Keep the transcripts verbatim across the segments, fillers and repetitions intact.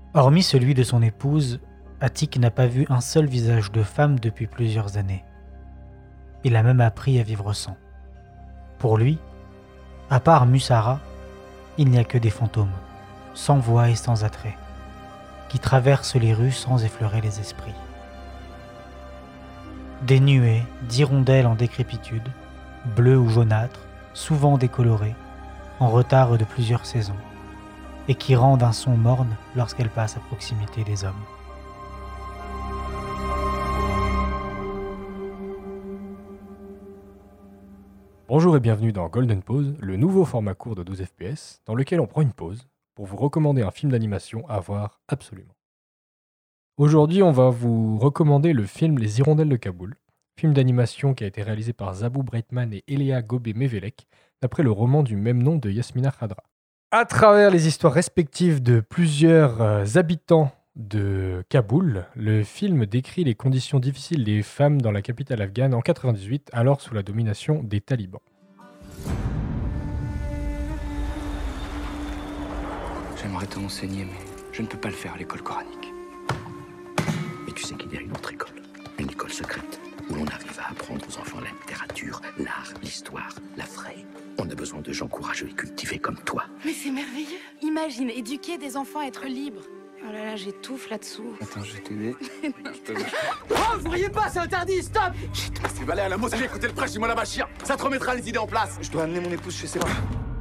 Hormis celui de son épouse, Atik n'a pas vu un seul visage de femme depuis plusieurs années. Il a même appris à vivre sans. Pour lui, à part Musara, il n'y a que des fantômes, sans voix et sans attrait, qui traversent les rues sans effleurer les esprits. Des nuées, d'hirondelles en décrépitude, bleues ou jaunâtres, souvent décolorées, en retard de plusieurs saisons, et qui rendent un son morne lorsqu'elles passent à proximité des hommes. Bonjour et bienvenue dans Golden Pause, le nouveau format court de douze F P S, dans lequel on prend une pause pour vous recommander un film d'animation à voir absolument. Aujourd'hui, on va vous recommander le film Les Hirondelles de Kaboul, film d'animation qui a été réalisé par Zabou Breitman et Eléa Gobé-Mevelek, d'après le roman du même nom de Yasmina Khadra. À travers les histoires respectives de plusieurs euh, habitants de Kaboul, le film décrit les conditions difficiles des femmes dans la capitale afghane en quatre-vingt-dix-huit, alors sous la domination des talibans. J'aimerais te renseigner, mais je ne peux pas le faire à l'école coranique. Et tu sais qu'il y a une autre école, une école secrète, où l'on arrive à apprendre aux enfants la littérature, l'art, l'histoire, la vraie. On a besoin de gens courageux et cultivés comme toi. Mais c'est merveilleux. Imagine, éduquer des enfants à être libres. Oh là là, j'étouffe là-dessous. Attends, je vais t'aider. Oh, vous voyez pas, c'est interdit, stop! Chut, c'est Valère, la mosquée, écoutez le prêche du Mollah Bachir. Ça te remettra les idées en place. Je dois amener mon épouse chez ses parents.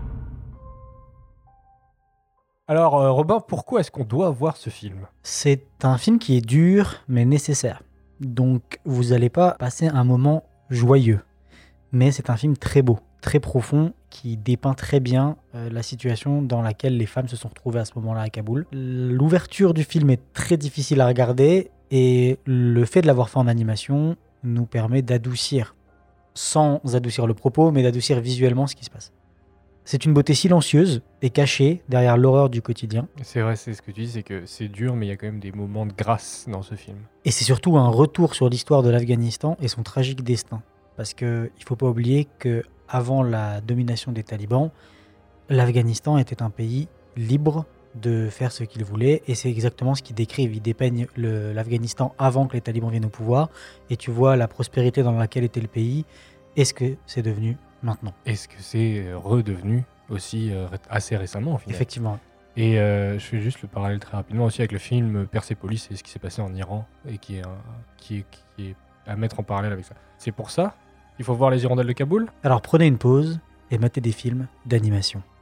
Alors, euh, Robin, pourquoi est-ce qu'on doit voir ce film ? C'est un film qui est dur, mais nécessaire. Donc, vous n'allez pas passer un moment joyeux. Mais c'est un film très beau, très profond, qui dépeint très bien euh, la situation dans laquelle les femmes se sont retrouvées à ce moment-là à Kaboul. L'ouverture du film est très difficile à regarder et le fait de l'avoir fait en animation nous permet d'adoucir, sans adoucir le propos, mais d'adoucir visuellement ce qui se passe. C'est une beauté silencieuse et cachée derrière l'horreur du quotidien. C'est vrai, c'est ce que tu dis, c'est que c'est dur, mais il y a quand même des moments de grâce dans ce film. Et c'est surtout un retour sur l'histoire de l'Afghanistan et son tragique destin. Parce qu'il ne faut pas oublier qu'avant la domination des talibans, l'Afghanistan était un pays libre de faire ce qu'il voulait. Et c'est exactement ce qu'ils décrivent. Ils dépeignent le, l'Afghanistan avant que les talibans viennent au pouvoir. Et tu vois la prospérité dans laquelle était le pays et ce que c'est devenu maintenant. Est-ce que c'est redevenu aussi euh, assez récemment, au final ? Effectivement. Et euh, je fais juste le parallèle très rapidement aussi avec le film Persepolis et ce qui s'est passé en Iran et qui est, un, qui est, qui est à mettre en parallèle avec ça. C'est pour ça qu'il faut voir Les Hirondelles de Kaboul ? Alors prenez une pause et matez des films d'animation.